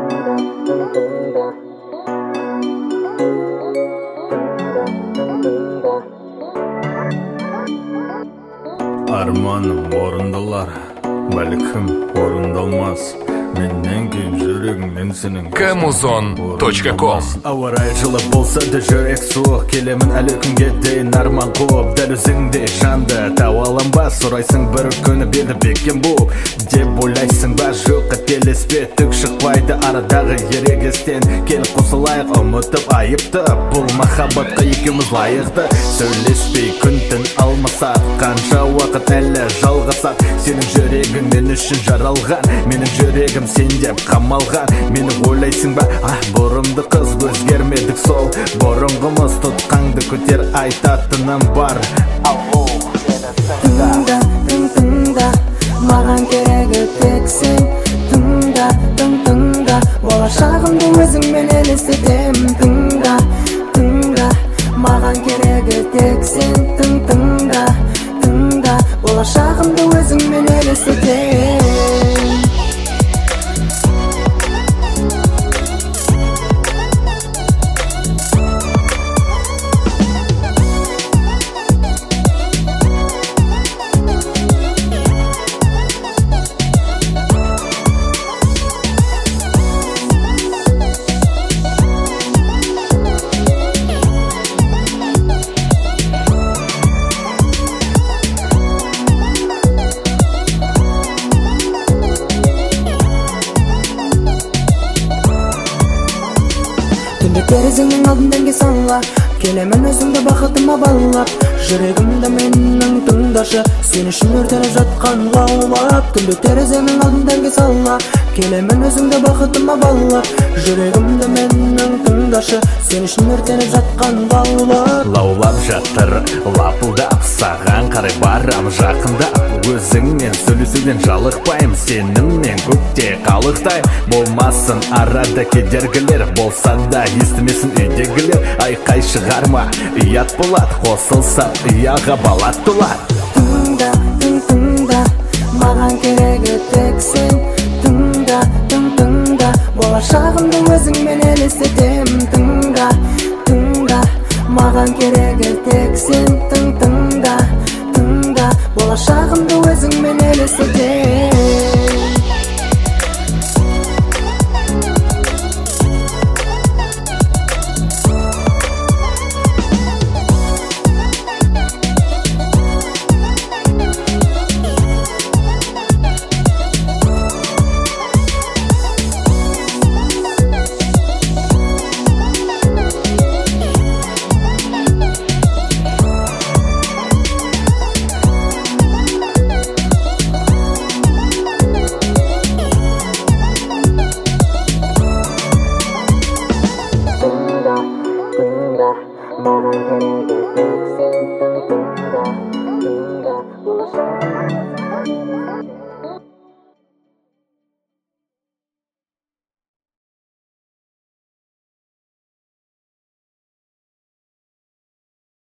Арманым орындалар, бәлкім орындалмас. Меннен кейін жүрегіңнен сенің Kamuzon.com. Ауа райы жылы болса да жүрек суық, келемін әлі күнге дейін арман қуып. Дәл өзіңдей жанды тауалам ба, сұрайсың бір күні беді бекем буып. Деп ойлайсың ба, жоқ қателеспе, түк шықпайды арадағы ерегестен. Келіп қосылайық, ұмытып айыпты, бұл махаббатқа екеуміз лайықты. Сөйлеспей күн түн алмасақ, қанша уақыт әлі жалғасақ. Сенің жүрегің мен үшін жаралған, менің жүрегім сен деп қамалған. Мені ойлайсың ба, бұрымды қыз, өзгермедік сол бұрынғымыз. Тұтқаңды көтер, айтатыным бар. Тыңда, тыңда, маған керегі тек сен. Тыңда, тыңда, болашағымды өзіңмен елестетем. Тыңда, тыңда, маған керегі тек сен. Тыңда, тыңда, болашағымды өзіңмен елестетем. Терезеңнің алдын сала, келемін өзіңді бақытыма балап. Жүрегімді менің тыңдашы, сен үшін өртеніп жатқан лаулап. Түнде терезеңнің алдын сала, келемін өзіңді бақытыма балап. Жүрегімді менің тыңдашы, сен үшін өртеніп жатқан лаулап. Лаулап жатыр, лапылдап, саған қарай барам жақындап. Өзіңмен сөйлесуден жалықпайым, сеніммен көкте қалықтай. Болмасын арада кедергілер, болса да естімесін үйдегілер. Айқай шығарма, ұят болады, қосылса ұяға балат толады. Тыңда, тыңда, маған керегі тек сен. Тыңда, тыңда, болашағымды өзіңмен елестетем. Тыңда, тыңда, маған керегі тек сен. Тыңда, тыңда, болашағымды өзіңмен елестетем. Маған керегі тек сен. Тыңда, болашағым